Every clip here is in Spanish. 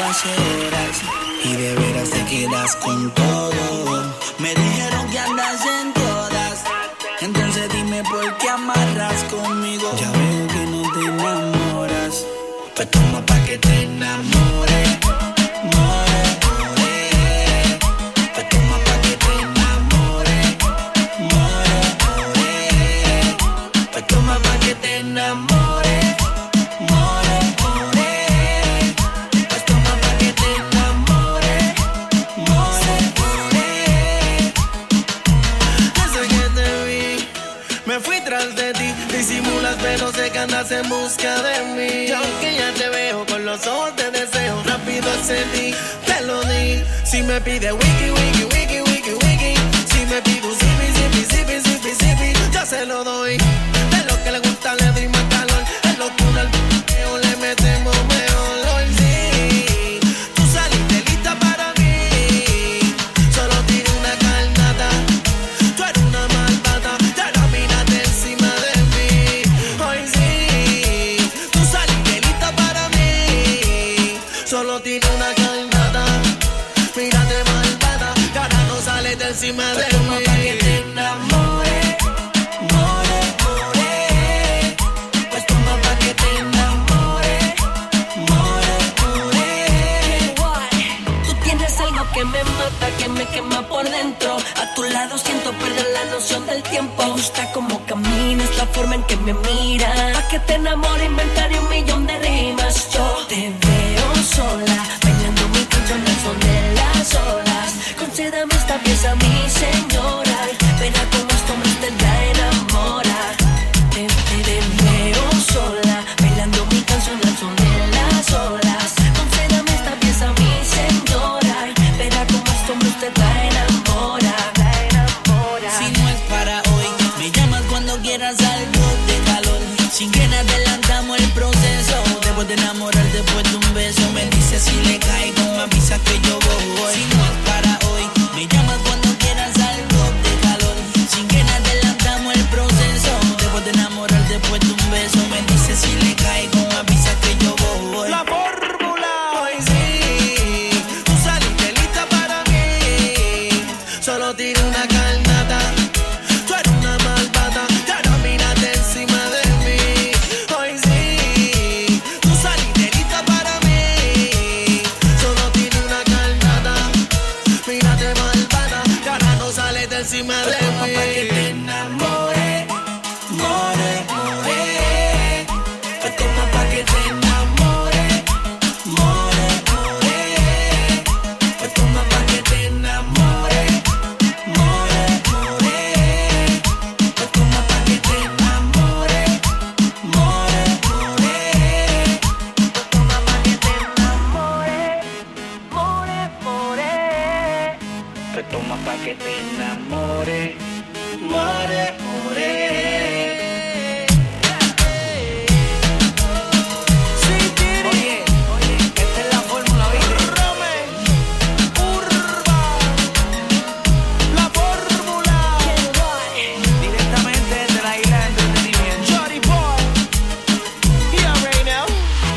hace horas y de veras te quedas con todo. Me dijeron que andas en todas, entonces dime por qué amarras conmigo. Ya veo que no te enamoras, pues toma pa' que te enamores. Pero sé que andas en busca de mí. Y aunque ya te veo con los ojos de deseo, rápido accedí, te lo di. Si me pide wiki, wiki, wiki, wiki, wiki, si me pide un zipi, zipi, zipi, zipi, zipi, yo se lo doy. De lo que le gusta le doy más calor. En locura al p***eo le metemos mejor. Hoy sí, tú saliste lista para mí. Solo tiro una carnata, tú eres una malvada, y ahora mírate encima de mí. Solo tiene una carnada, mírate malvada, que ahora no sale de encima de mí. Pa' que te enamores, more, more. Pues toma pa' que te enamores, more, more. Tú tienes algo que me mata, que me quema por dentro. A tu lado siento perder la noción del tiempo. Me gusta cómo caminas, la forma en que me miras. Pa' que te enamore inventaré 1.000.000 de rimas. Yo te veo sola, bailando mi canción al son de las olas. Concédame esta pieza, mi señora. Verá cómo este hombre usted la enamora. Te veo sola, bailando mi canción al son de las olas. Concédame esta pieza, mi señora. Verá cómo este hombre usted la enamora. Si no es para hoy, me llamas cuando quieras algo de calor. Sin que adelantamos el proceso. Después de enamorar, después de un beso, me dices si le caigo, me avisas que yo voy. Si no es para hoy, me llamas cuando quieras algo de calor. Sin que adelantamos el proceso. Después de enamorar, después de un beso, me dices si le caigo, me avisas que yo voy. La fórmula, hoy sí, tú saliste lista para mí. Solo tiro una carnata, tú eres una malvada, y ahora mírate encima de mí. Hoy sí, tú saliste lista para mí. Solo tiro una carnata, mírate malvada, y ahora no sales de encima de mí. Pa' que te enamores, more, more. Pues toma pa' que te enamores, more, more. Pues toma pa' que te enamores, more, more. Pues toma pa' que te enamores, more, more. Pues toma pa' que te enamores, more, more. Pues toma pa' que te enamores, more, more. Oye, esta es la fórmula, ¿viste? La fórmula, Directamente desde la isla de entretenimiento. Johnny Boy, yeah, right now.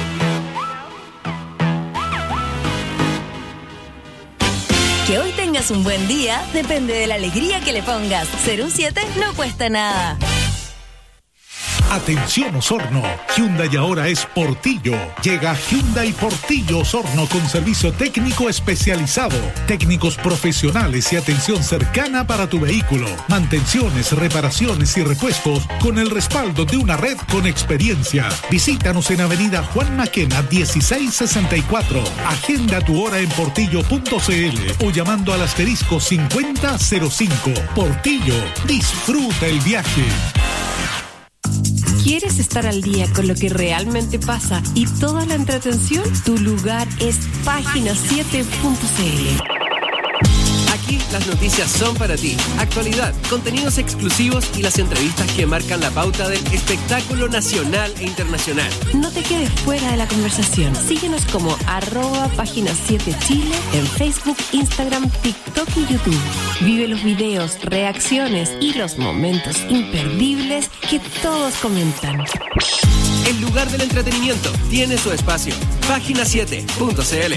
Que hoy tengas un buen día depende de la alegría que le pongas. Ser un 7 no cuesta nada. Atención Osorno, Hyundai ahora es Portillo. Llega Hyundai Portillo Osorno con servicio técnico especializado, técnicos profesionales y atención cercana para tu vehículo, mantenciones, reparaciones y repuestos con el respaldo de una red con experiencia. Visítanos en Avenida Juan Maquena 1664. Agenda tu hora en portillo.cl o llamando al asterisco 5005. Portillo, disfruta el viaje. ¿Quieres estar al día con lo que realmente pasa y toda la entretención? Tu lugar es página7.cl. Aquí las noticias son para ti. Actualidad, contenidos exclusivos y las entrevistas que marcan la pauta del espectáculo nacional e internacional. No te quedes fuera de la conversación. Síguenos como @página7chile en Facebook, Instagram, TikTok y YouTube. Vive los videos, reacciones y los momentos imperdibles que todos comentan. el lugar del entretenimiento, tiene su espacio. Página7.cl.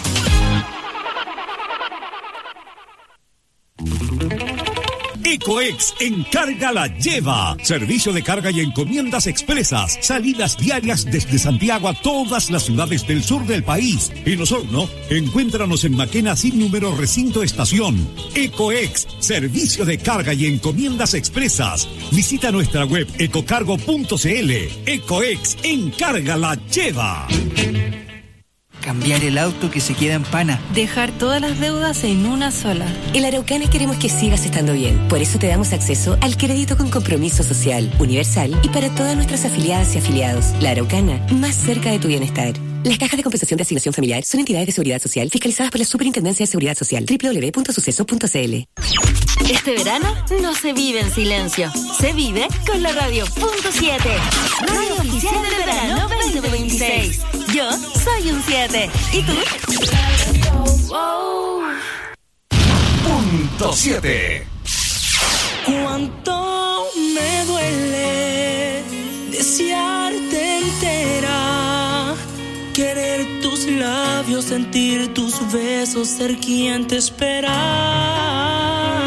Ecoex Encarga la Lleva. Servicio de carga y encomiendas expresas. Salidas diarias desde Santiago a todas las ciudades del sur del país. En Osorno, encuéntranos en Maquena sin número recinto estación. Ecoex, servicio de carga y encomiendas expresas. Visita nuestra web ecocargo.cl. Ecoex Encarga la Lleva. Cambiar el auto que se queda en pana. Dejar todas las deudas en una sola. En la Araucana queremos que sigas estando bien. Por eso te damos acceso al crédito con compromiso social, universal y para todas nuestras afiliadas y afiliados. La Araucana, más cerca de tu bienestar. Las cajas de compensación de asignación familiar son entidades de seguridad social fiscalizadas por la Superintendencia de Seguridad Social. www.suceso.cl. Este verano no se vive en silencio. Se vive con la Radio.7. Radio oficial del verano 2026. Yo soy un 7. ¿Y tú? Punto 7. Cuánto me duele desearte entera, querer tus labios, sentir tus besos, ser quien te espera.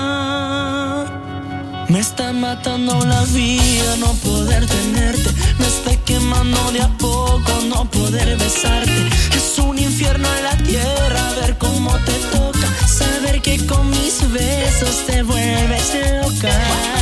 Me está matando la vida no poder tenerte, me está quemando de a poco no poder besarte. Es un infierno en la tierra ver cómo te toca, saber que con mis besos te vuelves loca.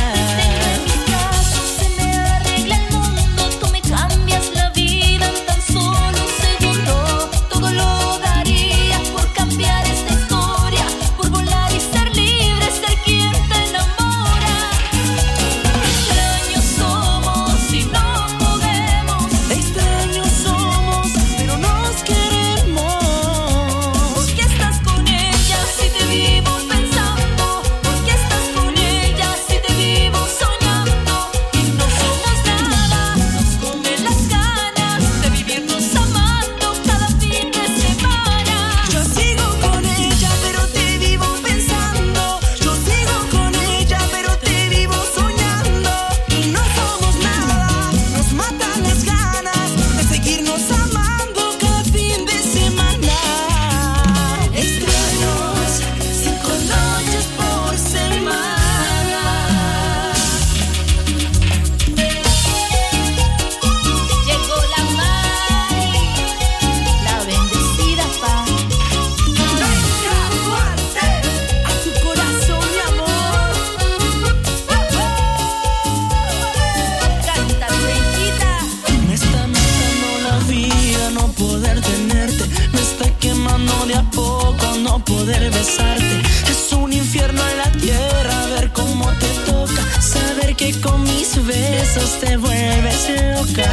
Poder besarte es un infierno en la tierra ver cómo te toca, saber que con mis besos te vuelves loca.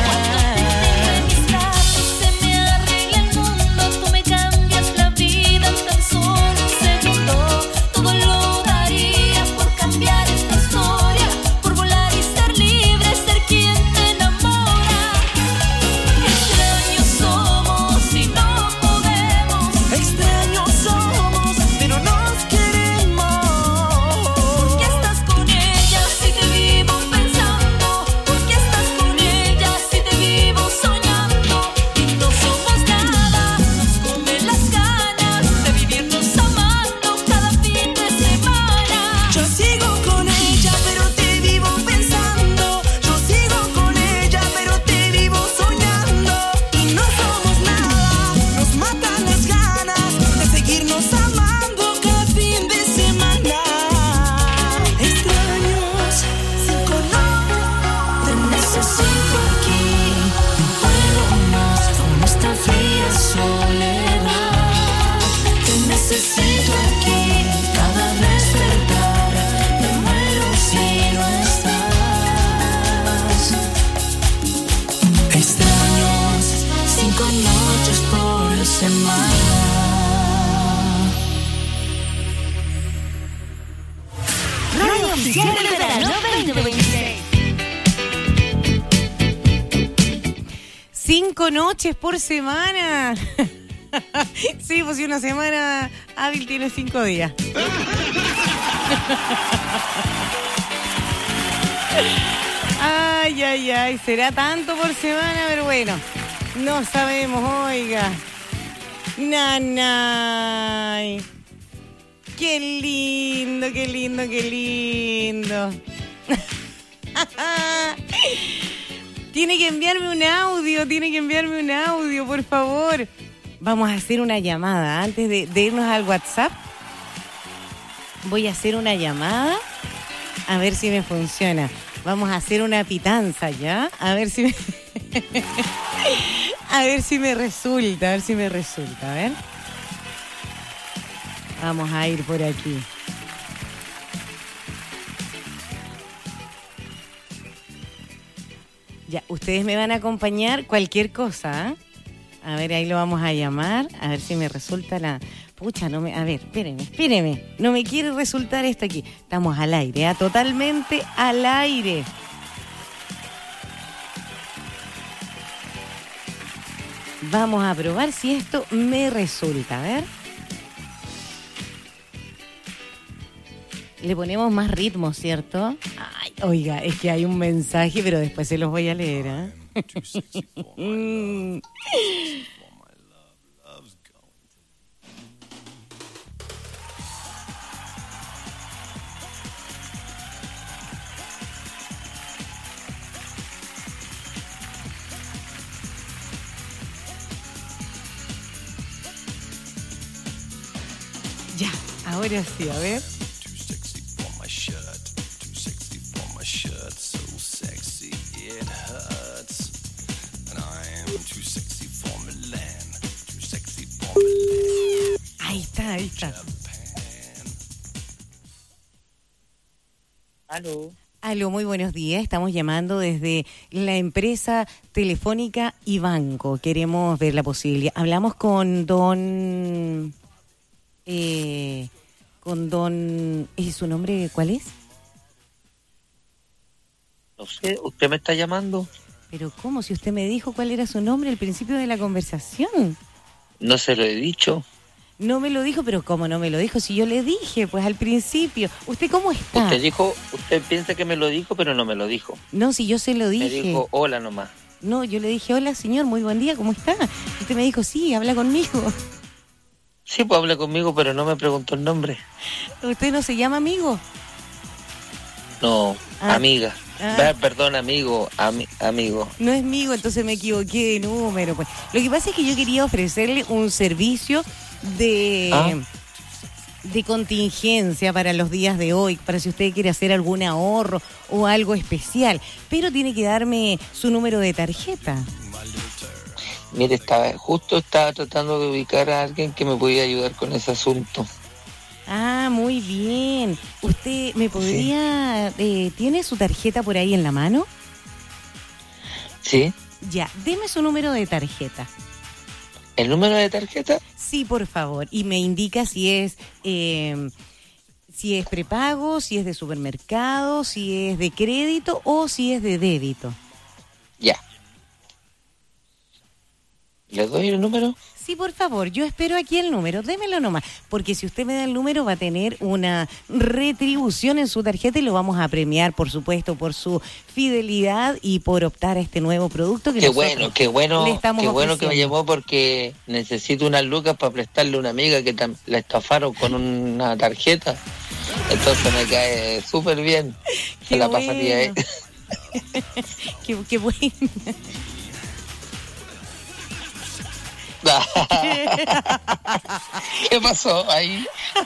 Radio oficial del verano 2026. 5 noches por semana. Sí, pues si una semana hábil tiene 5 días. Ay, será tanto por semana, pero bueno, no sabemos, oiga. Nanay. Qué lindo, qué lindo, qué lindo. Tiene que enviarme un audio, por favor. Vamos a hacer una llamada. Antes de irnos al WhatsApp, voy a hacer una llamada a ver si me funciona. Vamos a hacer una pitanza, ¿ya? A ver si me... a ver si me resulta, a ver. Vamos a ir por aquí. Ya, ustedes me van a acompañar cualquier cosa, ¿eh? A ver, ahí lo vamos a llamar, a ver si me resulta la... Pucha, no me... A ver, espéreme. No me quiere resultar esto aquí. Estamos al aire, ¿eh? Totalmente al aire. Vamos a probar si esto me resulta, a ver. Le ponemos más ritmo, ¿cierto? Ay, oiga, es que hay un mensaje, pero después se los voy a leer, ¿eh? Ya, ahora sí, a ver. Ahí está. Aló, muy buenos días. Estamos llamando desde la empresa telefónica y banco. Queremos ver la posibilidad. Hablamos con don... ¿Su nombre cuál es? No sé, ¿usted me está llamando? Pero ¿cómo? Si usted me dijo cuál era su nombre al principio de la conversación. No se lo he dicho. No me lo dijo, pero ¿cómo no me lo dijo? Si yo le dije, pues al principio. ¿Usted cómo está? Usted piensa que me lo dijo, pero no me lo dijo. No, si yo se lo dije. Me dijo hola nomás. No, yo le dije hola señor, muy buen día, ¿cómo está? Usted me dijo sí, habla conmigo. Sí, pues habla conmigo, pero no me preguntó el nombre. ¿Usted no se llama amigo? No, amiga. Perdón, amigo. No es amigo, entonces me equivoqué de número. Pues. Lo que pasa es que yo quería ofrecerle un servicio de contingencia para los días de hoy, para si usted quiere hacer algún ahorro o algo especial, pero tiene que darme su número de tarjeta. Mire, estaba tratando de ubicar a alguien que me podía ayudar con ese asunto. Ah, muy bien. ¿Usted me podría... ¿tiene su tarjeta por ahí en la mano? Sí. Ya, deme su número de tarjeta. ¿El número de tarjeta? Sí, por favor. Y me indica si es prepago, si es de supermercado, si es de crédito o si es de débito. Ya. ¿Le doy el número? Sí, por favor, yo espero aquí el número, démelo nomás, porque si usted me da el número va a tener una retribución en su tarjeta y lo vamos a premiar, por supuesto, por su fidelidad y por optar a este nuevo producto que Qué bueno que me llamó porque necesito unas lucas para prestarle a una amiga que la estafaron con una tarjeta, entonces me cae súper bien, se la pasaría. Qué bueno. ¿Qué pasó ahí?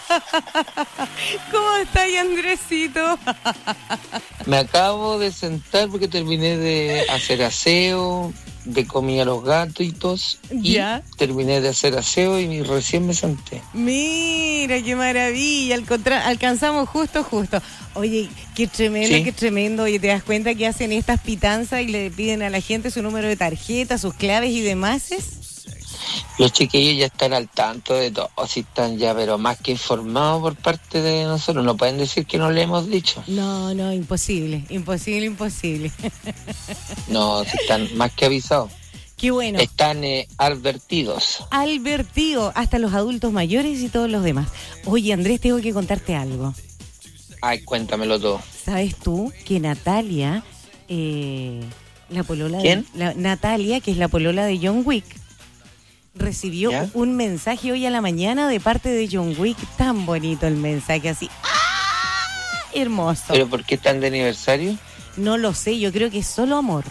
¿Cómo está ahí, Andresito? Me acabo de sentar porque terminé de hacer aseo, de comida a los gatitos y terminé de hacer aseo y recién me senté. Mira, qué maravilla, alcanzamos justo. Oye, qué tremendo, ¿sí? Qué tremendo. Oye, ¿te das cuenta que hacen estas pitanzas y le piden a la gente su número de tarjeta, sus claves y demás? Los chiquillos ya están al tanto de todo, si están ya, pero más que informados por parte de nosotros. No pueden decir que no le hemos dicho. No, imposible. No, si están más que avisados. Qué bueno. Están advertidos. Advertidos, hasta los adultos mayores y todos los demás. Oye, Andrés, tengo que contarte algo. Ay, cuéntamelo todo. ¿Sabes tú que Natalia la polola ¿Quién? Natalia, que es la polola de John Wick, recibió un mensaje hoy a la mañana de parte de John Wick. Tan bonito el mensaje, así. ¡Ah! Hermoso. ¿Pero por qué están de aniversario? No lo sé, yo creo que es solo amor.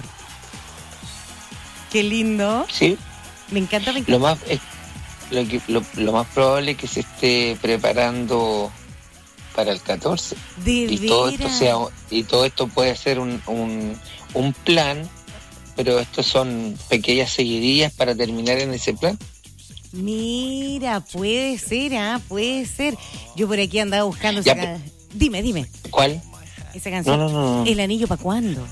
Qué lindo. Sí. Me encanta. Lo más probable es que se esté preparando para el 14. Y todo esto puede ser un plan, pero estos son pequeñas seguidillas para terminar en ese plan. Mira, puede ser, puede ser. Yo por aquí andaba buscando esa Dime. ¿Cuál? Esa canción. No. ¿El anillo para cuándo?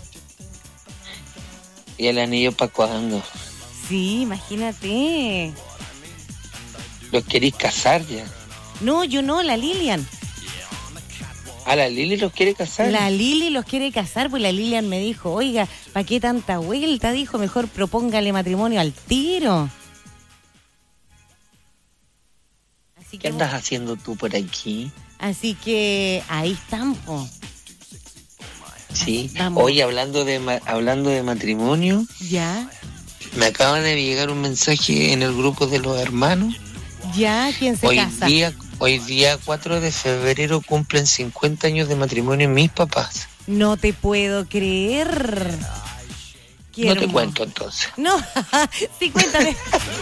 ¿Y el anillo para cuándo? Sí, imagínate. ¿Los queréis casar ya? No, yo no, la Lilian. ¿Ah, la Lili los quiere casar? La Lili los quiere casar, pues la Lilian me dijo, oiga, ¿para qué tanta vuelta? Dijo, mejor propóngale matrimonio al tiro. Así ¿Qué andas haciendo tú por aquí? Así que ahí están, po. Sí. Hoy hablando de matrimonio. Ya. Me acaba de llegar un mensaje en el grupo de los hermanos. Ya, ¿quién se casa? Hoy día 4 de febrero cumplen 50 años de matrimonio mis papás. No te puedo creer. No te cuento entonces. No, sí, cuéntame.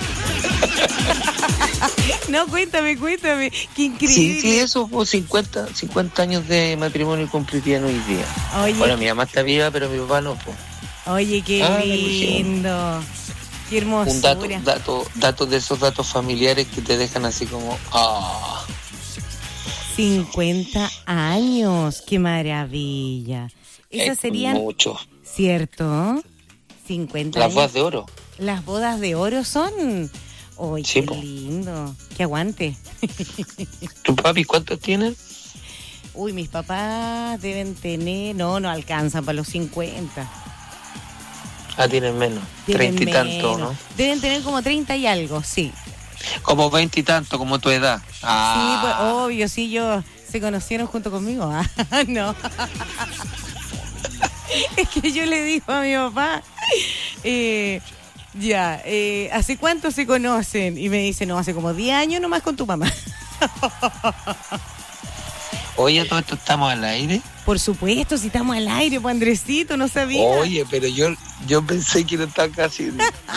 No, cuéntame. Qué increíble. Sí, eso fue 50 años de matrimonio cumplirían hoy día. Oye. Bueno, mi mamá está viva, pero mi papá no, pues. Oye, qué lindo. Qué hermosura. Un datos de esos datos familiares que te dejan así como... 50 años, qué maravilla. Esas serían... Mucho. ¿Cierto? 50 Las años. bodas de oro. Las bodas de oro son... ¡Ay, sí, qué lindo! ¡Qué aguante! ¿Tu papi cuántos tienen? Uy, mis papás deben tener... No alcanzan para los 50. Tienen menos. 30 y tanto, ¿no? Deben tener como 30 y algo, sí. Como 20 y tanto, como tu edad. Sí, pues obvio, sí, se conocieron junto conmigo. No. Es que yo le digo a mi papá, ¿hace cuánto se conocen? Y me dice, no, hace como 10 años nomás con tu mamá. Oye, ¿todo esto estamos al aire? Por supuesto, si estamos al aire, pues Andresito, no sabía. Oye, pero yo pensé que no estaba casi...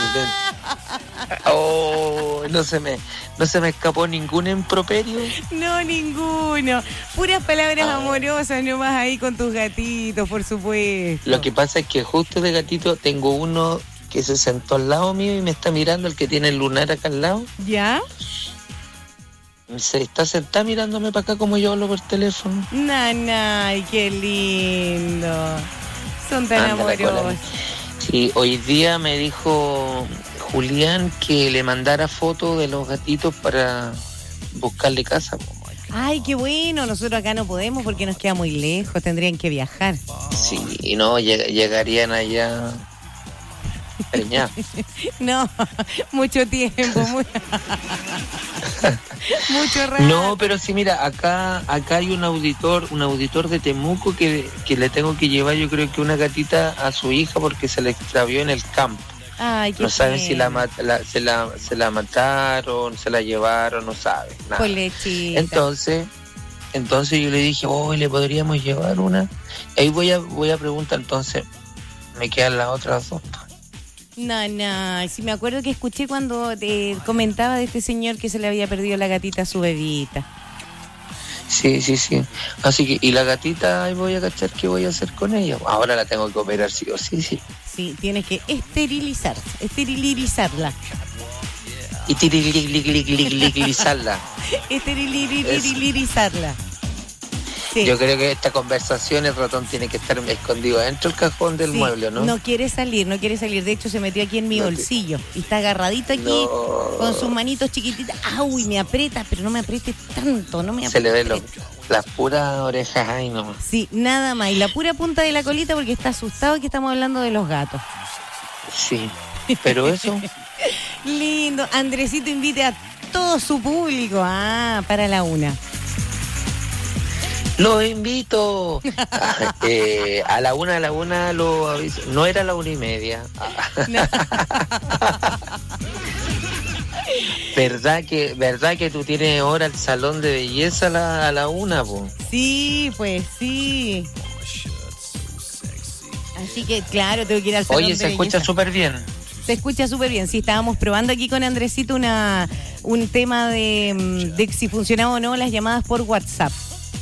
no se me escapó ningún improperio. No, ninguno. Puras palabras amorosas nomás ahí con tus gatitos, por supuesto. Lo que pasa es que justo de gatito tengo uno que se sentó al lado mío y me está mirando, el que tiene el lunar acá al lado. ¿Ya? Se está sentada mirándome para acá como yo hablo por teléfono. Ay, qué lindo. Son tan amorosos. Sí, hoy día me dijo Julián que le mandara fotos de los gatitos para buscarle casa. Ay, qué bueno. Nosotros acá no podemos porque nos queda muy lejos. Tendrían que viajar. Sí, no, llegarían allá... No, mucho tiempo. Mucho rato. No, pero sí, mira, acá hay un auditor de Temuco que le tengo que llevar, yo creo que una gatita a su hija porque se le extravió en el campo. Ay, qué no saben si se la mataron, se la llevaron, no saben nada. Entonces yo le dije, le podríamos llevar una. Ahí voy a preguntar, entonces me quedan las otras dos. No, si me acuerdo que escuché cuando te comentaba de este señor que se le había perdido la gatita a su bebita. Sí. Así que, y la gatita, ahí voy a cachar qué voy a hacer con ella. Ahora la tengo que operar, sí o sí. Sí, tienes que esterilizarla. Y esterilizarla. Esterilizarla. Sí. Yo creo que esta conversación el ratón tiene que estar escondido dentro del cajón del mueble, ¿no? No quiere salir. De hecho, se metió aquí en mi bolsillo. Y está agarradito aquí con sus manitos chiquititas. ¡Uy! Me aprieta, pero no me aprietes tanto. No me se le ven las puras orejas ahí nomás. Sí, nada más. Y la pura punta de la colita porque está asustado que estamos hablando de los gatos. Sí, pero eso... Lindo. Andresito invite a todo su público. Para la 1. Los invito. A la una lo aviso. No era la 1:30. ¿Verdad que tú tienes ahora el salón de belleza a la 1, po? Sí, pues sí. Así que, claro, tengo que ir al salón de belleza. Oye, se escucha súper bien. Se escucha súper bien. Sí, estábamos probando aquí con Andresito un tema de si funcionaba o no las llamadas por WhatsApp.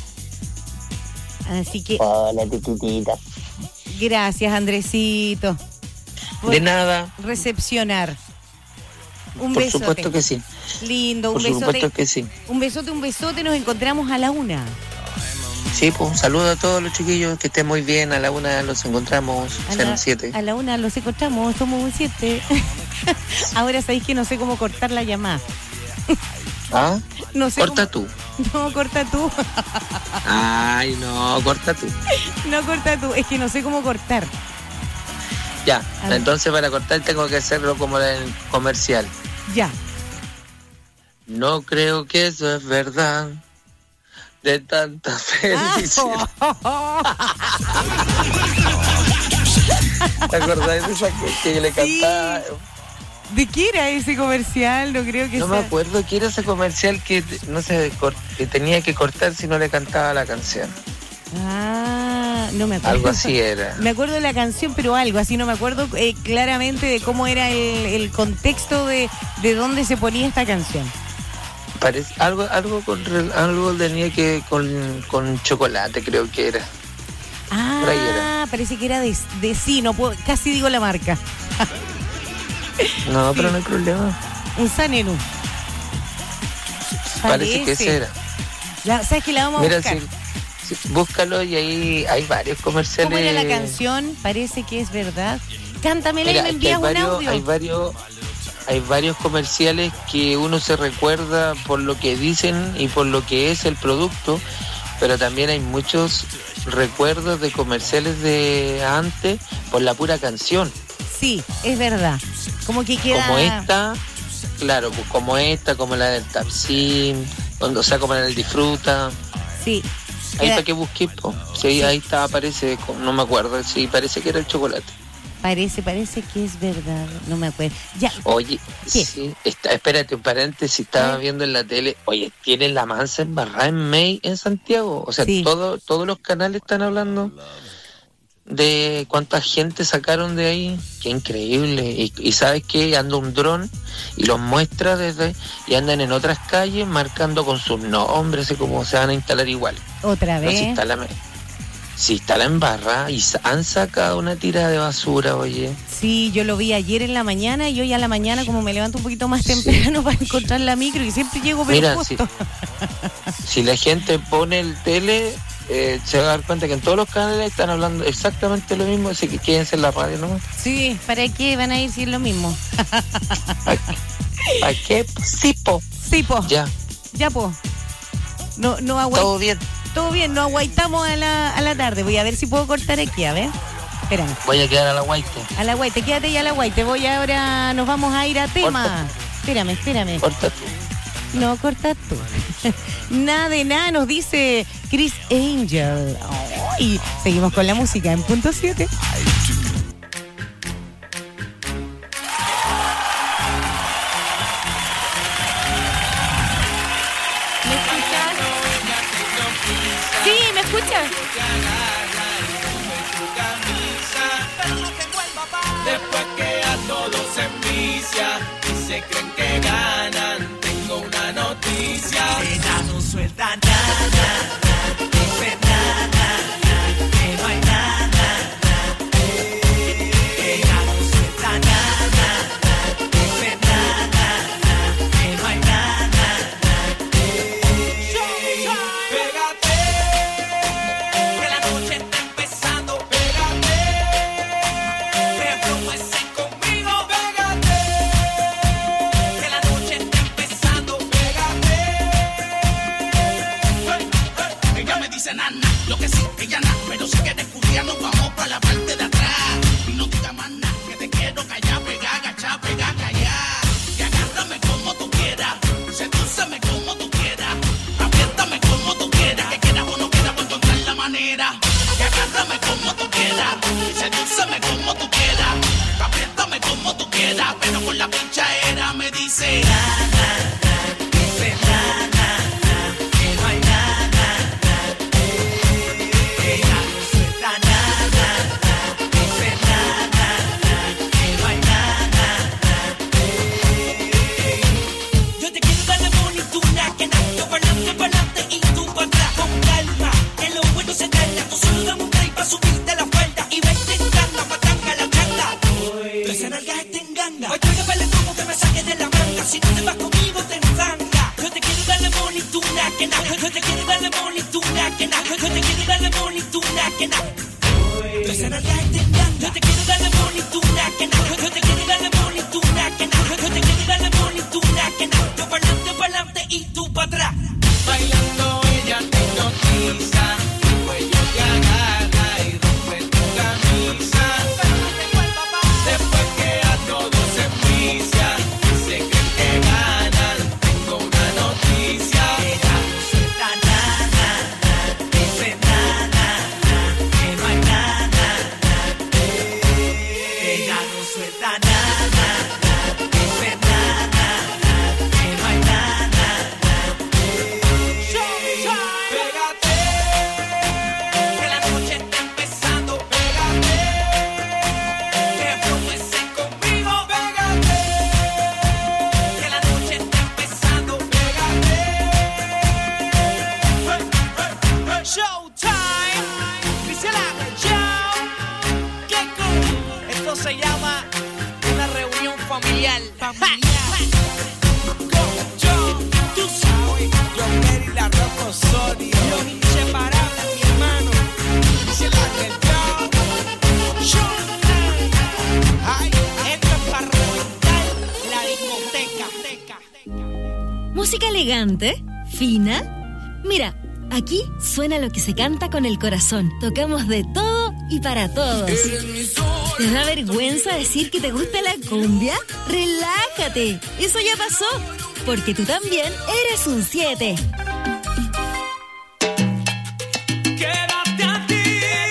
Así que... Hola, tititita. Gracias, Andresito. De nada. Recepcionar. Un por besote. Supuesto que sí. Lindo, un por besote. Por supuesto que sí. Un besote. Nos encontramos a la 1. Sí, pues un saludo a todos los chiquillos, que estén muy bien. A la 1 los encontramos, serán 7. A la 1 los encontramos, somos un 7. Ahora sabéis que no sé cómo cortar la llamada. ¿Ah? No sé corta cómo... tú. No, corta tú. Ay, no, corta tú. No, corta tú, es que no sé cómo cortar. Ya, entonces para cortar tengo que hacerlo como en el comercial. Ya. No creo que eso es verdad. De tanta felicidad. ¿Te acordás de esa que le cantaba? Sí. ¿De qué era ese comercial? No creo que no sea... me acuerdo que era ese comercial que no sé, que tenía que cortar si no le cantaba la canción. Ah, no me acuerdo. Algo así era. Me acuerdo de la canción, pero algo así, no me acuerdo claramente de cómo era el contexto de dónde se ponía esta canción. Parece algo tenía que con chocolate, creo que era. Ah, por ahí era. Parece que era de sí, no puedo, casi digo la marca. No, pero no hay problema. Un Sanenú. Parece que ese era. Ya, ¿sabes que la vamos a buscar? Sí, búscalo y ahí hay varios comerciales. ¿Cómo era la canción? Parece que es verdad. Cántamela y me envías un audio. Hay varios comerciales que uno se recuerda por lo que dicen y por lo que es el producto, pero también hay muchos recuerdos de comerciales de antes por la pura canción. Sí, es verdad. Como que queda... Como esta, claro, pues como la del Tapsin, o sea, como la del Disfruta. Sí. Ahí para que busqué, po. Sí, ahí está, aparece, no me acuerdo, sí, parece que era el chocolate. Parece que es verdad, no me acuerdo. Ya. Oye, ¿qué? Sí, espérate, un paréntesis, estaba viendo en la tele, oye, tienen la mansa embarrada en May en Santiago, o sea, sí. Todos los canales están hablando de cuánta gente sacaron de ahí, qué increíble, y sabes que anda un dron y los muestra y andan en otras calles marcando con sus nombres y cómo se van a instalar igual. ¿Otra vez? Si está la embarrada y han sacado una tira de basura, oye. Sí, yo lo vi ayer en la mañana y hoy a la mañana como me levanto un poquito más temprano para encontrar la micro y siempre llego pero justo. Si la gente pone el tele, se va a dar cuenta que en todos los canales están hablando exactamente lo mismo, así que quédense en la radio, ¿no? Sí, ¿para qué van a ir si es lo mismo? ¿Para qué? Sí, po. Sí, po. Ya, po. No aguantamos. Todo bien. Todo bien, nos aguaitamos a la tarde. Voy a ver si puedo cortar aquí, a ver. Espérame. Voy a quedar a la guaite. A la guaite, quédate ya a la guaite. Ahora nos vamos a ir a tema. Espérame. Corta tú. No, corta tú. Nada de nada, nos dice Chris Angel. Y seguimos con la música en punto 7. ¿Me escuchas? Después que a todos se envicia y se creen que ganan, tengo una noticia. Ella no suelta nada, dice nada, que no hay nada. Ella no suelta nada, dice nada, que no hay nada. Pégate, que la noche está empezando. Pégate, que bromees conmigo. Pégate, que la noche está quieras, sedúceme como tú quieras, apriétame como tú quieras, pero con la pinchaera me dice dice que no hay nada, ella no suelta nada, dice que no hay nada. Yo te quiero dar la bonituna, que nada, yo pa'lante y tú pa' atrás, con calma, que lo bueno se tarda, tú solo dame un break pa' subirte la falda, y vete en ganga, matanga la chanda, tú esa nalga está en ganga, hoy traiga para el como que me saque de la manga, si no te vas conmigo te enzanga, yo te quiero dar la bonituna, que nada, yo te quiero dar la bonituna, que nada, yo te quiero dar la bonituna, que nada, tú esa nalga está en ganga, yo te quiero dar la bonituna, que nada, yo te quiero dar la bonituna, que nada, yo te quiero dar la bonituna, que nada, yo pa'lante y tú pa' atrás. Bailando ella te hipnotiza, tu cuello te agarra y rompe tu camisa. Después que a todos se envicia, se creen que ganan, tengo una noticia. Ella no suelta nada, dice nada, que no hay nada. Ella no suelta nada, dice nada, que no hay nada. Pégate, que la noche está empezando. Pégate, que fuese conmigo. Pégate, que la noche está empezando. Pégate, Showtime, dice la show. ¿Qué cool? Esto se llama una reunión familiar. Tú sabes, yo Mary la Rock Osorio, los inseparables, mi hermano, dice la del show. Ay, esto es para reventar la discoteca. Música elegante, fina. Mira, aquí suena lo que se canta con el corazón. Tocamos de todo y para todos. ¿Te da vergüenza decir que te gusta la cumbia? ¡Relájate! Eso ya pasó, porque tú también eres un 7. Quédate a ti.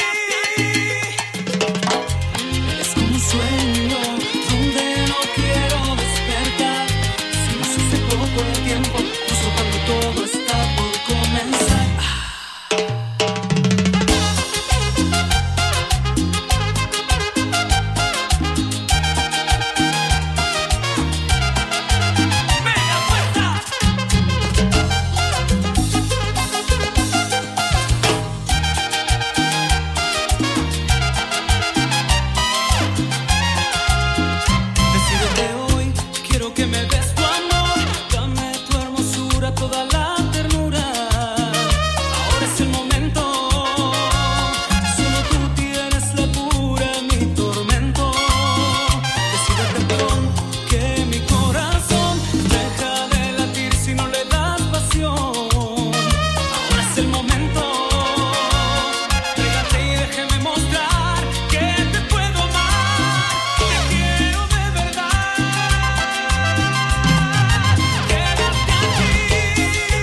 Es un sueño donde no quiero despertar. Si no hace poco el tiempo, justo cuando todo está por comenzar. Decídete hoy, quiero que me des tu amor, dame tu hermosura, toda la ternura. Ahora es el momento, solo tú tienes la cura, mi tormento. Decídete pronto que mi corazón deja de latir si no le das pasión. Ahora es el momento, pégate y déjeme mostrar que te puedo amar, te quiero de verdad. Quédate aquí.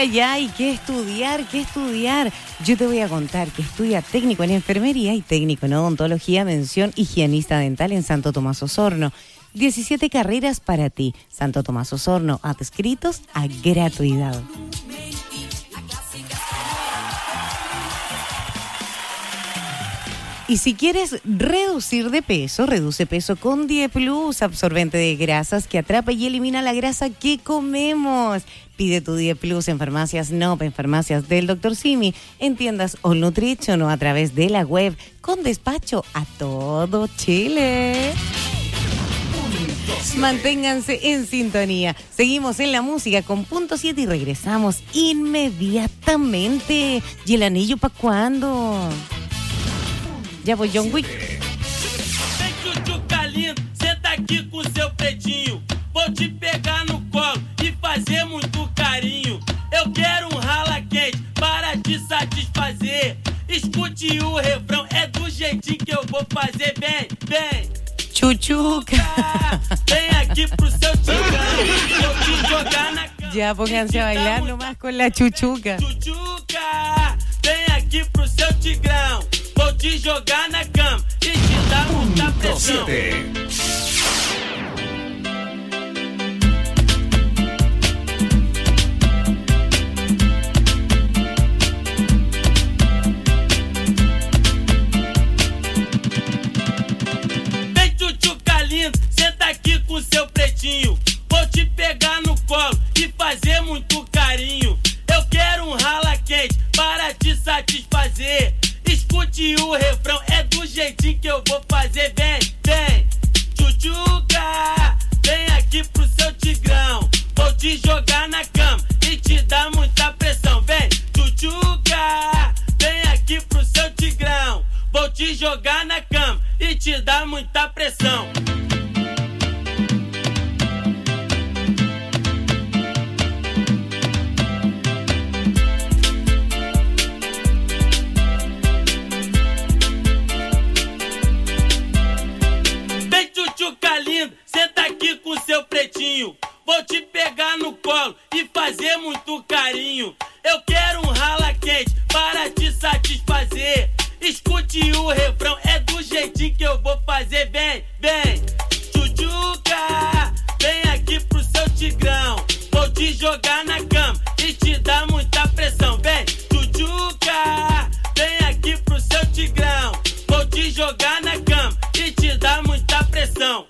Oiga, ya, ¿y qué estudiar? ¿Qué estudiar? Yo te voy a contar que estudia técnico en enfermería y técnico en odontología, mención higienista dental en Santo Tomás Osorno. 17 carreras para ti. Santo Tomás Osorno, adscritos a gratuidad. Y si quieres reducir de peso, reduce peso con DiePlus, absorbente de grasas que atrapa y elimina la grasa que comemos. Pide tu DiePlus en farmacias Nop, en farmacias del Dr. Simi, en tiendas All Nutrition o a través de la web, con despacho a todo Chile. Manténganse en sintonía. Seguimos en la música con Punto 7 y regresamos inmediatamente. ¿Y el anillo para cuándo? Já vou John Wick. Vem, tchutchuca lindo, senta aqui com seu pretinho. Vou te pegar no colo e fazer muito carinho. Eu quero um rala quente para te satisfazer. Escute o refrão, é do jeitinho que eu vou fazer. Vem, vem. Chuchuca. Vem aqui pro seu tigrão. Vou te jogar na cama. Ya pónganse a bailar nomás con la chuchuca. Chuchuca, vem aqui pro seu tigrão. Vou te jogar na cama e te dar muita pressão. Vem, tchutchuca lindo, senta aqui com seu pretinho. Vou te pegar no colo e fazer muito carinho. Eu quero um rala quente para te satisfazer. Escute o refrão, é do jeitinho que eu vou fazer. Vem, vem, tchutchuca, vem aqui pro seu tigrão. Vou te jogar na cama e te dar muita pressão. Vem, tchutchuca, vem aqui pro seu tigrão. Vou te jogar na cama e te dar muita pressão. Lindo, senta aqui com seu pretinho. Vou te pegar no colo e fazer muito carinho. Eu quero um rala quente para te satisfazer. Escute o refrão, é do jeitinho que eu vou fazer. Vem, vem, tchutchuca, vem aqui pro seu tigrão. Vou te jogar na cama e te dar muita pressão. Vem, tchutchuca, vem aqui pro seu tigrão. Vou te jogar na cama e te dar muita pressão.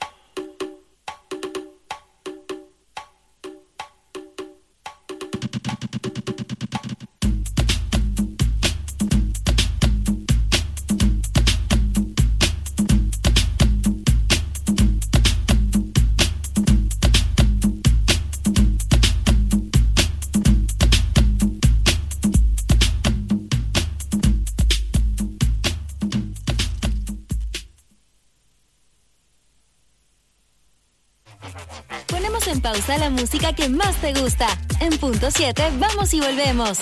En pausa la música que más te gusta. En Punto 7 vamos y volvemos.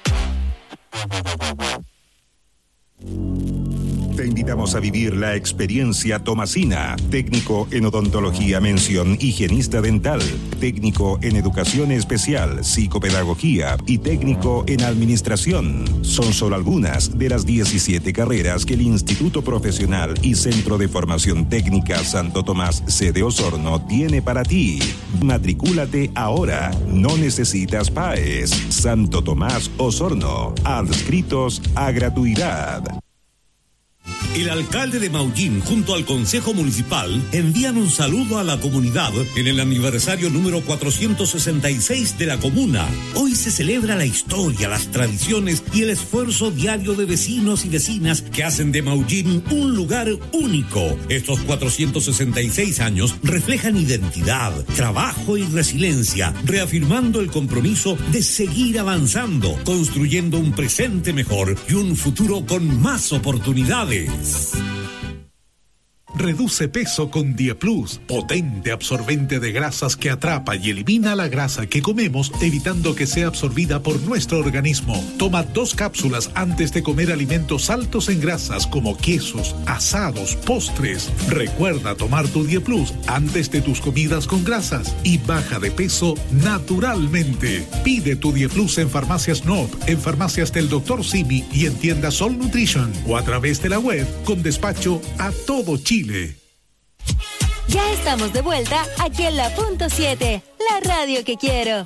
Te invitamos a vivir la experiencia Tomasina, técnico en odontología, mención higienista dental, técnico en educación especial, psicopedagogía y técnico en administración. Son solo algunas de las 17 carreras que el Instituto Profesional y Centro de Formación Técnica Santo Tomás sede Osorno tiene para ti. Matricúlate ahora, no necesitas PAES. Santo Tomás Osorno, adscritos a gratuidad. El alcalde de Maullín junto al Consejo Municipal envían un saludo a la comunidad en el aniversario número 466 de la comuna. Hoy se celebra la historia, las tradiciones y el esfuerzo diario de vecinos y vecinas que hacen de Maullín un lugar único. Estos 466 años reflejan identidad, trabajo y resiliencia, reafirmando el compromiso de seguir avanzando, construyendo un presente mejor y un futuro con más oportunidades. Reduce peso con Dieplus, potente absorbente de grasas que atrapa y elimina la grasa que comemos, evitando que sea absorbida por nuestro organismo. Toma 2 cápsulas antes de comer alimentos altos en grasas como quesos, asados, postres. Recuerda tomar tu Dieplus antes de tus comidas con grasas y baja de peso naturalmente. Pide tu Dieplus en Farmacias Noop, en farmacias del Dr. Simi y en tiendas Sol Nutrition o a través de la web con despacho a todo Chile. Ya estamos de vuelta aquí en la Punto 7, la radio que quiero.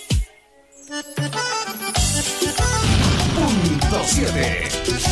Punto 7.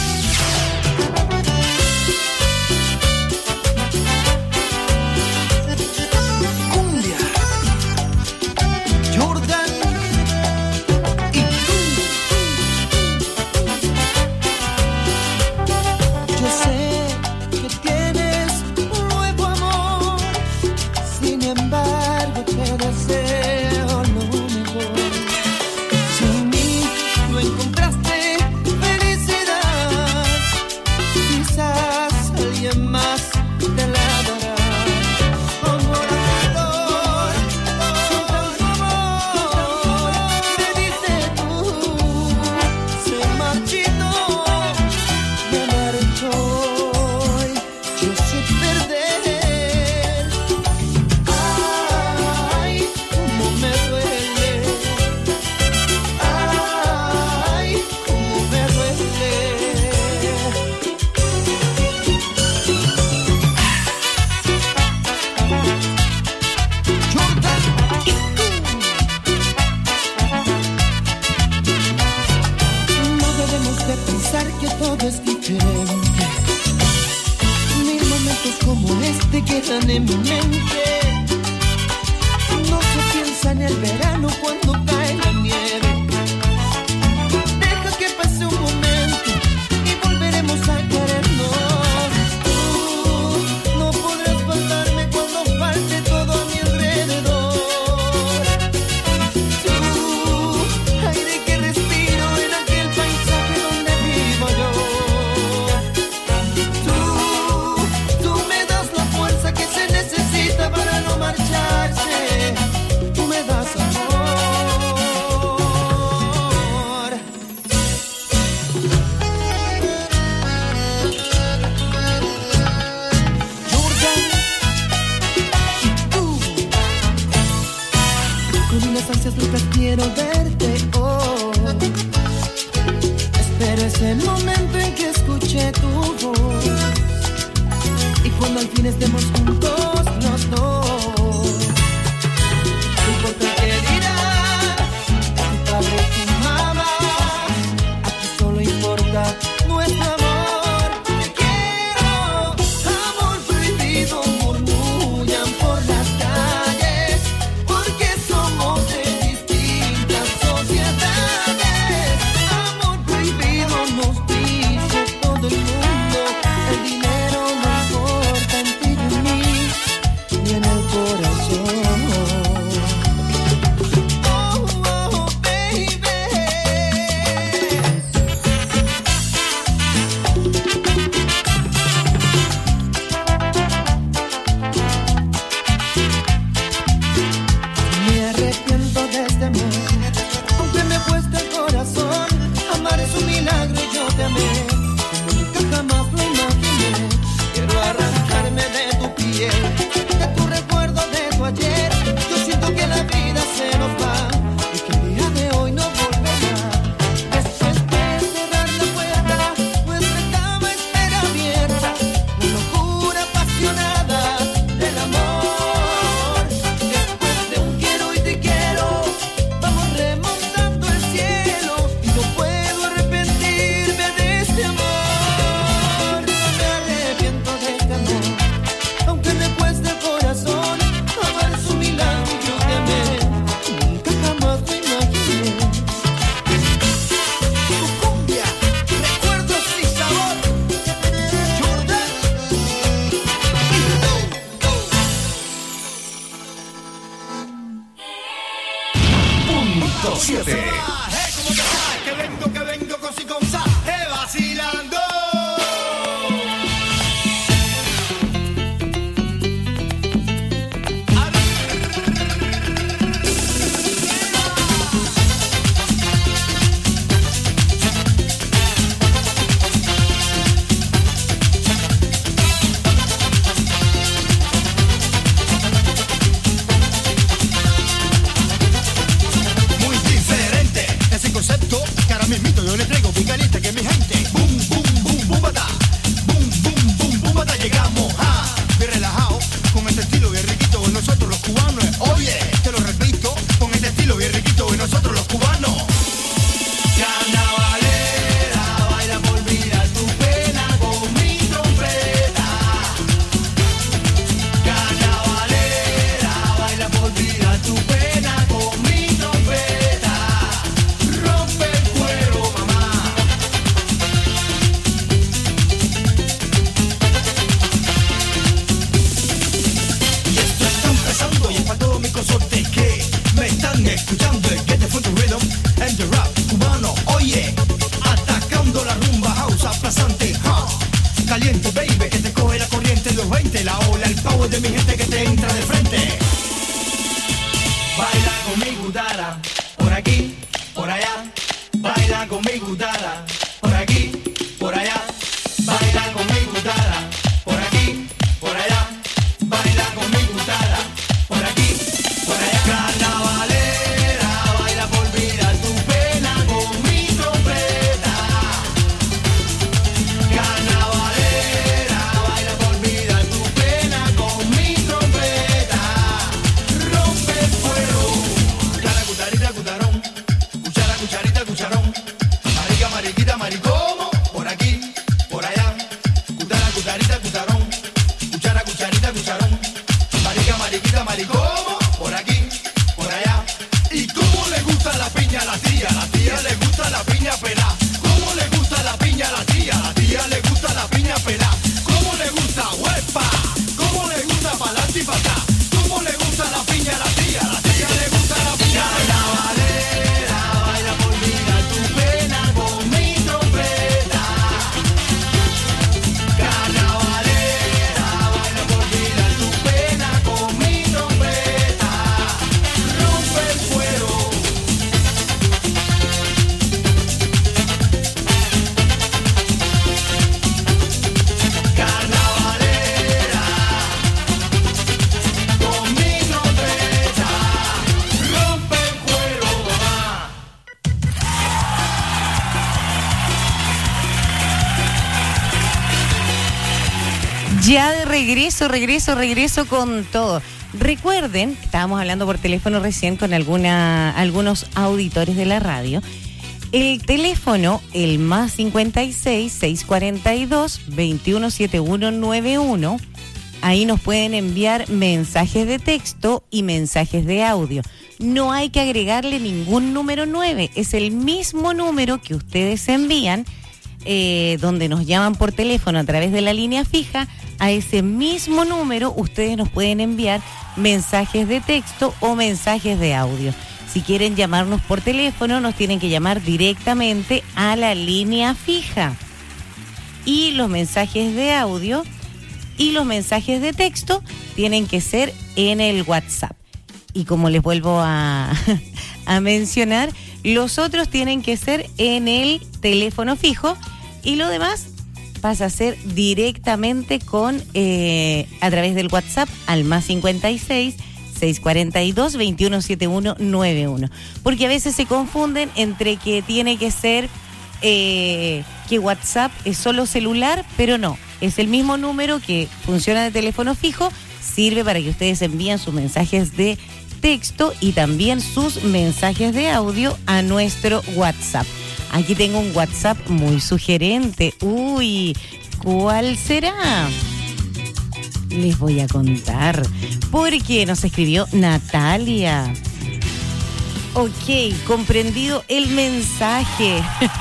Quedan en mi mente. No se piensa en el verano cuando cae la nieve. Deja que pase un momento y volveremos a querernos. Tú no podrás faltarme cuando falte todo a mi alrededor. Tú, aire que respiro en aquel paisaje donde vivo yo. Que se necesita para no marcharse, tú me das amor. Jordan, tú, con unas ansias locas quiero verte hoy. Espero ese momento en que escuche tu voz. Y cuando al fin estemos juntos los dos, no importa qué dirán tu padre y tu mamá, aquí solo importa nuestro amor. Te quiero, amor prohibido, murmullan por las calles, porque somos de distintas sociedades. Amor prohibido nos dice todo el mundo, el dinero no importa en ti y en mí, ni en el corazón. Oh, oh, baby. Me arrepiento de este amor, aunque me cueste el corazón. Amar es un milagro y yo te amé como nunca jamás lo imaginé. Quiero arrancarme de tu piel, de tu recuerdo de tu ayer. Yo siento que la vida se nos va y que el día de hoy no volverá. Después de cerrar la puerta, nuestra cama espera abierta, la locura apasionada del amor. Después de un quiero y te quiero, vamos remontando el cielo y no puedo arrepentirme de este amor. Me arrepiento de este amor, aunque me cueste el corazón. Amar es un milagro y yo te amé, nunca jamás lo imaginé. Tu cumbia, recuerdos y sabor. Jordan Punto 7. que vengo con si con sa, vacilando. escuchando el Get the Funky Rhythm and the rap cubano. Oye, atacando la rumba house aplastante, caliente baby, que te coge la corriente de los 20, la ola, el power de mi gente que te entra de frente. Baila con mi gutara, por aquí, por allá. Baila con mi gutara, por aquí, por allá. Baila con mi gutara, por aquí, por allá. Baila con mi gutara, por aquí, por allá. Carnavalera, baila por olvidar tu pena con mi trompeta. Carnavalera, baila por olvidar tu pena con mi trompeta. Rompe el fuego, cuchara, cucharita, cucharón. Cuchara, cucharita, cucharón. Marica, mariquita, maricomo, por aquí, por allá. Cuchara, cucharita, cucharón. Cuchara, cucharita, cucharón. Marica, mariquita, maricomo, por aquí, por allá. ¿Y cómo le gusta la piña a la tía? La tía le gusta la piña pelá. ¿Cómo le gusta la piña a la tía? La tía le gusta la piña pelá. ¿Cómo le gusta huepa? ¿Cómo le gusta pa'lante y pa' atrás? ¿Cómo le gusta la piña a la tía? La tía le gusta la piña pelá. Carnavalera, baila por olvidar tu pena con mi trompeta. Carnavalera, baila por olvidar tu pena con mi trompeta. Rompe el fuego. Carnavalera, con mi trompeta. Rompe el cuero, mamá. Ya de regreso con todo. Recuerden, estábamos hablando por teléfono recién con algunos auditores de la radio. El teléfono, el más 56 642 217191. Ahí nos pueden enviar mensajes de texto y mensajes de audio. No hay que agregarle ningún número 9. Es el mismo número que ustedes envían, donde nos llaman por teléfono a través de la línea fija. A ese mismo número ustedes nos pueden enviar mensajes de texto o mensajes de audio. Si quieren llamarnos por teléfono, nos tienen que llamar directamente a la línea fija. Y los mensajes de audio y los mensajes de texto tienen que ser en el WhatsApp. Y como les vuelvo a mencionar, los otros tienen que ser en el teléfono fijo y lo demás pasa a ser directamente con a través del WhatsApp al más 56 642 217191. Porque a veces se confunden entre que tiene que ser que WhatsApp es solo celular, pero no, es el mismo número que funciona de teléfono fijo, sirve para que ustedes envíen sus mensajes de texto y también sus mensajes de audio a nuestro WhatsApp. Aquí tengo un WhatsApp muy sugerente. Uy, ¿cuál será? Les voy a contar. Porque nos escribió Natalia. Ok, comprendido el mensaje.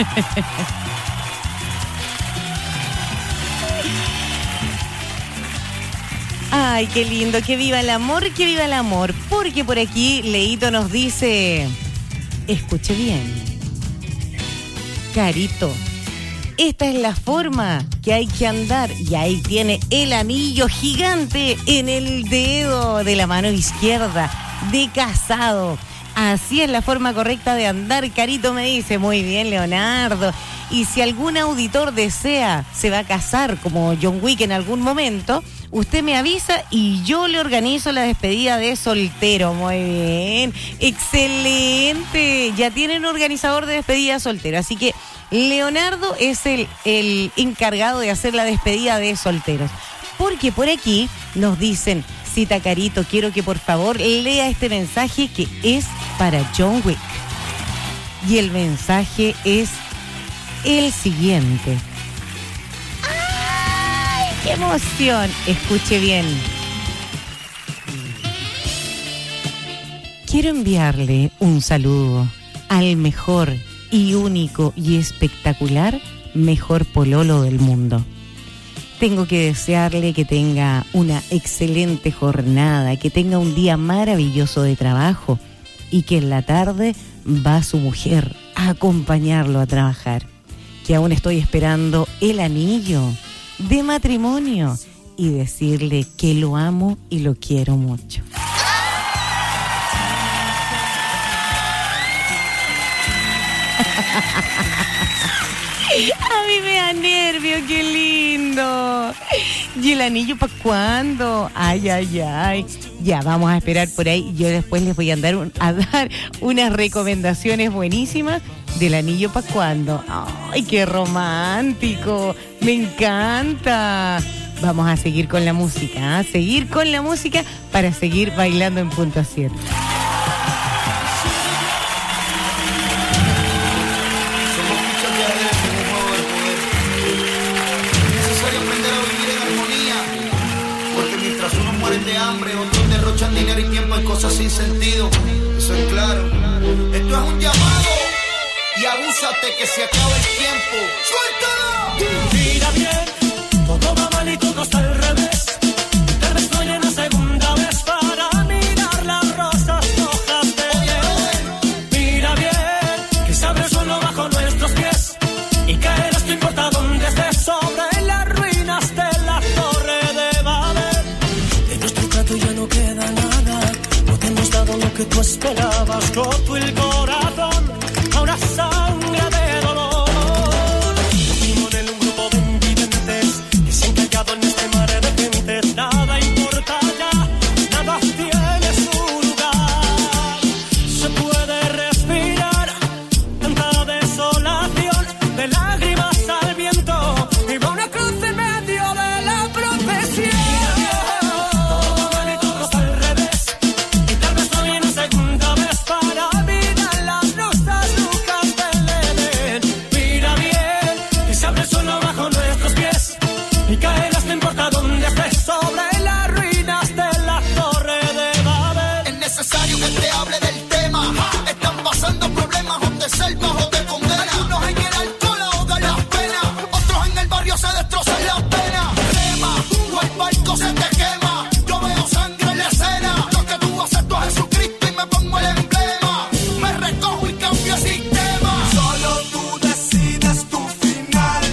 Ay, qué lindo, que viva el amor, que viva el amor. Porque por aquí Leito nos dice, escuche bien, Carito, esta es la forma que hay que andar. Y ahí tiene el anillo gigante en el dedo de la mano izquierda, de casado. Así es la forma correcta de andar, Carito me dice. Muy bien, Leonardo. Y si algún auditor desea, se va a casar como John Wick en algún momento, usted me avisa y yo le organizo la despedida de soltero. Muy bien, excelente. Ya tienen organizador de despedida soltero. Así que Leonardo es el encargado de hacer la despedida de solteros. Porque por aquí nos dicen, cita Carito, quiero que por favor lea este mensaje que es para John Wick. Y el mensaje es el siguiente. ¡Ay, qué emoción! Escuche bien. Quiero enviarle un saludo al mejor y único y espectacular mejor pololo del mundo. Tengo que desearle que tenga una excelente jornada, que tenga un día maravilloso de trabajo y que en la tarde va su mujer a acompañarlo a trabajar. Que aún estoy esperando el anillo de matrimonio y decirle que lo amo y lo quiero mucho. A mí me da nervio, qué lindo. ¿Y el anillo para cuándo? Ay, ay, ay. Ya, vamos a esperar por ahí. Yo después les voy a dar unas recomendaciones buenísimas del anillo para cuándo. Ay, qué romántico. Me encanta. Vamos a seguir con la música, ¿eh? Seguir con la música para seguir bailando en Punto Cierto. De hambre, otros derrochan dinero y tiempo en cosas sin sentido. Eso es claro. Esto es un llamado y abúsate que se acaba el tiempo. ¡Suéltalo! Mira bien, todo va mal y todo está al revés. Tal vez estoy en la segunda vez para mirar las rosas rojas de él. Mira bien, que se abre el suelo bajo nuestros pies y caerás, no importa dónde estés, sobre las ruinas de la torre de Babel. Ya no queda nada, no te hemos dado lo que tú esperabas, roto el corazón a una sangre de dolor. Nos en un grupo de invidentes que se han callado en este mar de gentes. Nada importa ya, nada tiene su lugar. Se puede respirar tanta desolación, de lágrimas al viento y va una cruz en medio de la profesión. Y caerás, no importa dónde estés, sobre las ruinas de la torre de Babel. Es necesario que te hable del tema. Están pasando problemas donde ser bajo de condena. Algunos en el alcohol ahogan las penas, otros en el barrio se destrozan las penas. Rema, o el barco se te quema. Yo veo sangre en la escena. Lo que tú acepto a Jesucristo y me pongo el emblema. Me recojo y cambio el sistema. Solo tú decides tu final.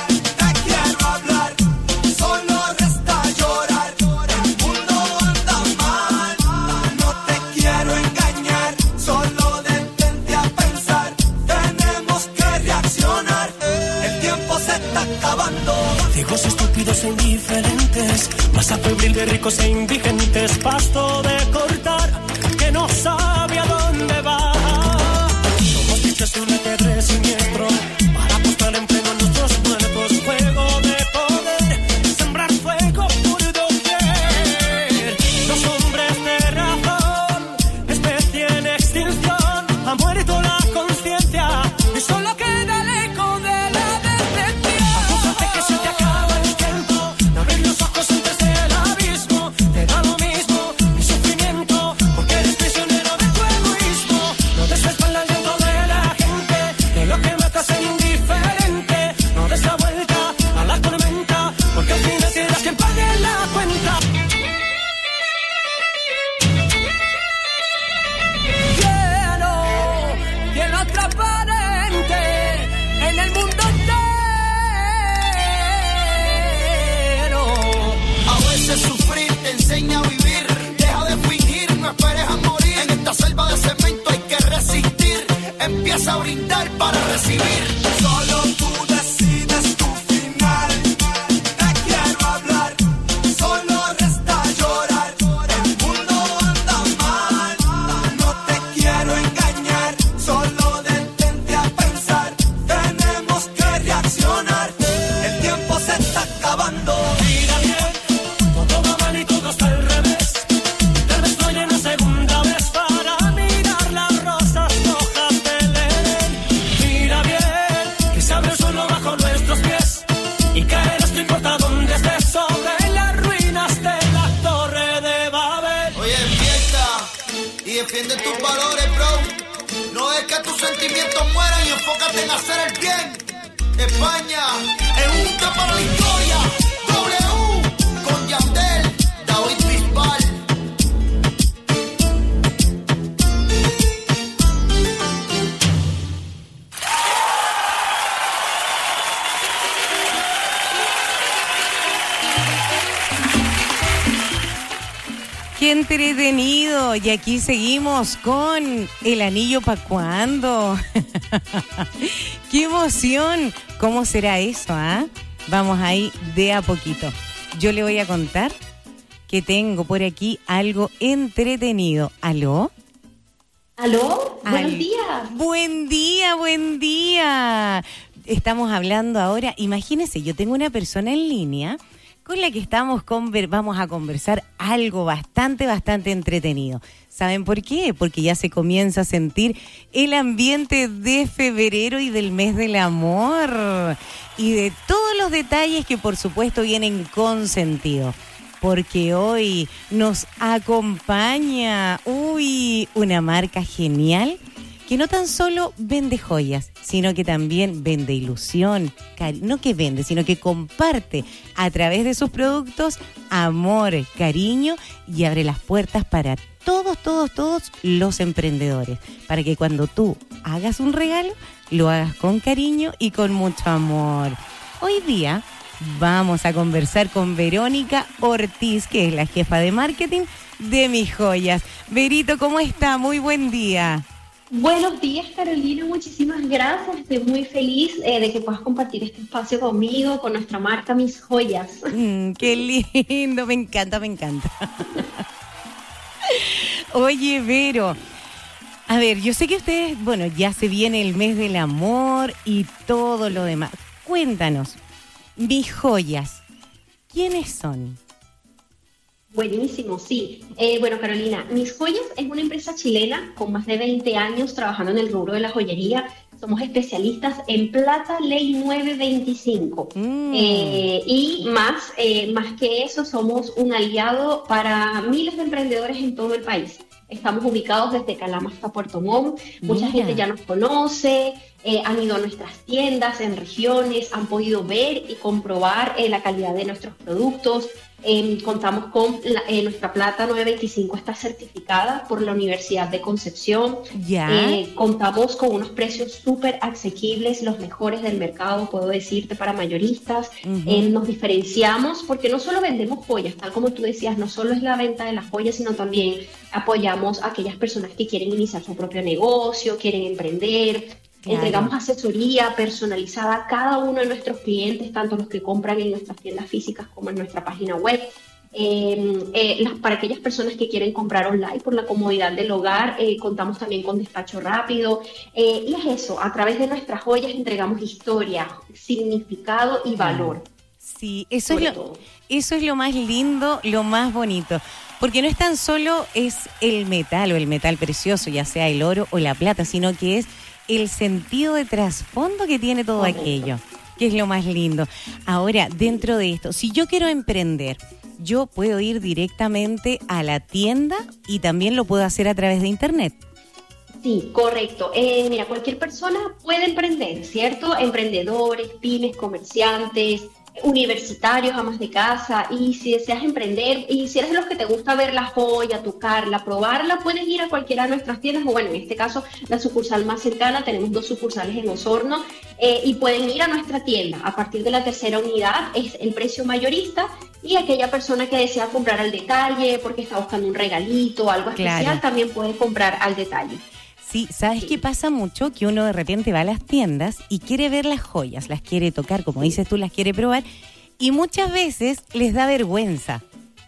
Ciegos, estúpidos e indiferentes, masa febril de ricos e indigentes, pasto de cortar que no sabe a dónde va. Somos fichas de un ajedrez siniestro para apostar en pleno a nuestros muertos. Juego de poder, sembrar fuego por doquier. Los hombres de razón, especie en extinción, ha muerto la conciencia y solo queda el eco de la decepción. Acúsate que se te acaba el tiempo, no abrir los ojos antes del abismo. Te da lo mismo mi sufrimiento, porque eres prisionero de tu egoísmo. No des la espalda al llanto de la gente, que lo que mata es indiferente. No des la vuelta a la tormenta, porque al final serás quien pague la cuenta. Cielo transparente en el mundo entero. A veces sufrir te enseña a vivir. Deja de fingir, no esperes a morir. En esta selva de cemento hay que resistir. Empieza a brindar para recibir. Solo tú decides tu final. Te quiero hablar, solo resta llorar. El mundo anda mal, no te quiero engañar. Solo detente a pensar, tenemos que reaccionar. El tiempo se está acabando. Mira bien, todo va mal y todo está al revés. Tal vez estoy en la segunda vez para mirar las rosas rojas del Edén. Mira bien, que se abre el suelo bajo nuestros pies y caerás, no importa dónde estés, sobre las ruinas de la torre de Babel. Oye, despierta y defiende tus valores, bro. No es que tus sentimientos mueran y enfócate en hacer el bien. España es un para la historia. W con Yandel, David Bisbal. qué entretenido. Y aquí seguimos con el anillo pa' cuándo. ¡Qué emoción! ¿Cómo será eso, ah? Vamos ahí de a poquito. Yo le voy a contar que tengo por aquí algo entretenido. ¿Aló? ¿Aló? Buenos días. Buen día, buen día. Estamos hablando ahora, imagínense, yo tengo una persona en línea con la que vamos a conversar algo bastante entretenido. ¿Saben por qué? Porque ya se comienza a sentir el ambiente de febrero y del mes del amor y de todos los detalles que por supuesto vienen con sentido. Porque hoy nos acompaña, una marca genial que no tan solo vende joyas, sino que también vende ilusión, no que vende, sino que comparte a través de sus productos amor, cariño y abre las puertas para todos los emprendedores, para que cuando tú hagas un regalo, lo hagas con cariño y con mucho amor. Hoy día vamos a conversar con Verónica Ortiz, que es la jefa de marketing de Mis Joyas. Verito, ¿cómo está? Muy buen día. Buenos días, Carolina. Muchísimas gracias. Estoy muy feliz de que puedas compartir este espacio conmigo, con nuestra marca Mis Joyas. Qué lindo, me encanta. Oye, Vero, a ver, yo sé que ustedes, ya se viene el mes del amor y todo lo demás. Cuéntanos, Mis Joyas, ¿quiénes son? Buenísimo, sí. Bueno, Carolina, Mis Joyas es una empresa chilena con más de 20 años trabajando en el rubro de la joyería. Somos especialistas en plata ley 925. Y más que eso, somos un aliado para miles de emprendedores en todo el país. Estamos ubicados desde Calama hasta Puerto Montt. Mucha gente ya nos conoce, han ido a nuestras tiendas en regiones, han podido ver y comprobar la calidad de nuestros productos. Contamos con nuestra plata 925, está certificada por la Universidad de Concepción. Contamos con unos precios súper asequibles, los mejores del mercado, puedo decirte, para mayoristas. Nos diferenciamos porque no solo vendemos joyas, tal como tú decías, no solo es la venta de las joyas, sino también apoyamos a aquellas personas que quieren iniciar su propio negocio, quieren emprender. Entregamos asesoría personalizada a cada uno de nuestros clientes, tanto los que compran en nuestras tiendas físicas como en nuestra página web. Para aquellas personas que quieren comprar online por la comodidad del hogar, contamos también con despacho rápido. Y es eso, a través de nuestras joyas entregamos historia, significado y valor. Sí, eso es lo más lindo, lo más bonito. Porque no es tan solo es el metal o el metal precioso, ya sea el oro o la plata, sino que es el sentido de trasfondo que tiene todo aquello, que es lo más lindo. Ahora, dentro de esto, si yo quiero emprender, yo puedo ir directamente a la tienda y también lo puedo hacer a través de internet. Sí, correcto. Mira, cualquier persona puede emprender, ¿cierto? Emprendedores, pymes, comerciantes, universitarios, amas de casa, y si deseas emprender y si eres de los que te gusta ver la joya, tocarla, probarla, puedes ir a cualquiera de nuestras tiendas, o en este caso la sucursal más cercana, tenemos 2 sucursales en Osorno, y pueden ir a nuestra tienda. A partir de la tercera unidad es el precio mayorista, y aquella persona que desea comprar al detalle porque está buscando un regalito o algo especial, también puede comprar al detalle. Sí, ¿sabes qué pasa mucho? Que uno de repente va a las tiendas y quiere ver las joyas, las quiere tocar, como dices tú, las quiere probar, y muchas veces les da vergüenza.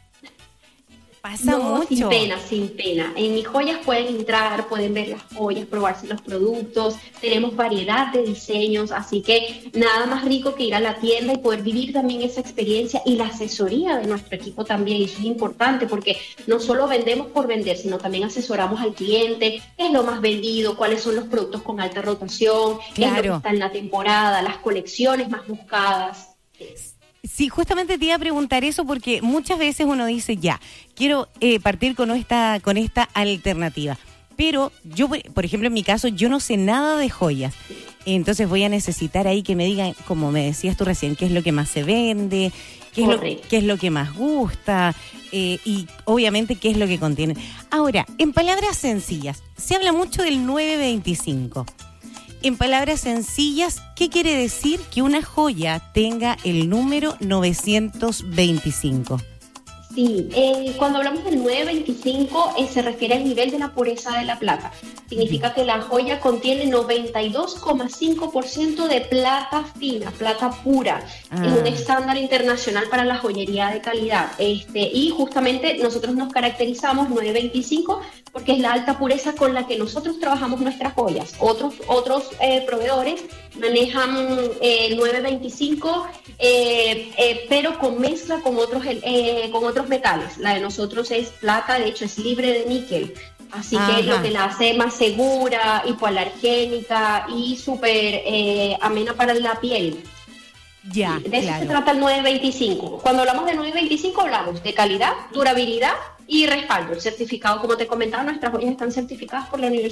Pasa mucho. Sin pena. En Mis Joyas pueden entrar, pueden ver las joyas, probarse los productos. Tenemos variedad de diseños, así que nada más rico que ir a la tienda y poder vivir también esa experiencia y la asesoría de nuestro equipo también. Y eso es importante porque no solo vendemos por vender, sino también asesoramos al cliente, qué es lo más vendido, cuáles son los productos con alta rotación, qué es lo que está en la temporada, las colecciones más buscadas. Sí, justamente te iba a preguntar eso porque muchas veces uno dice, ya, quiero partir con esta alternativa. Pero yo, por ejemplo, en mi caso, yo no sé nada de joyas. Entonces voy a necesitar ahí que me digan, como me decías tú recién, qué es lo que más se vende, qué es lo que más gusta y obviamente qué es lo que contiene. Ahora, en palabras sencillas, se habla mucho del 925. En palabras sencillas, ¿qué quiere decir que una joya tenga el número 925? Sí, cuando hablamos del 925 se refiere al nivel de la pureza de la plata. Significa que la joya contiene 92,5% de plata fina, plata pura. Es un estándar internacional para la joyería de calidad. Y justamente nosotros nos caracterizamos 925 porque es la alta pureza con la que nosotros trabajamos nuestras joyas. Otros proveedores manejan 925, pero con mezcla con otros metales. La de nosotros es plata, de hecho es libre de níquel. Así que lo que la hace más segura, hipoalergénica y súper amena para la piel. Ya, de eso se trata el 925. Cuando hablamos de 925 hablamos de calidad, durabilidad y respaldo. El certificado, como te comentaba, nuestras joyas están certificadas por la Universidad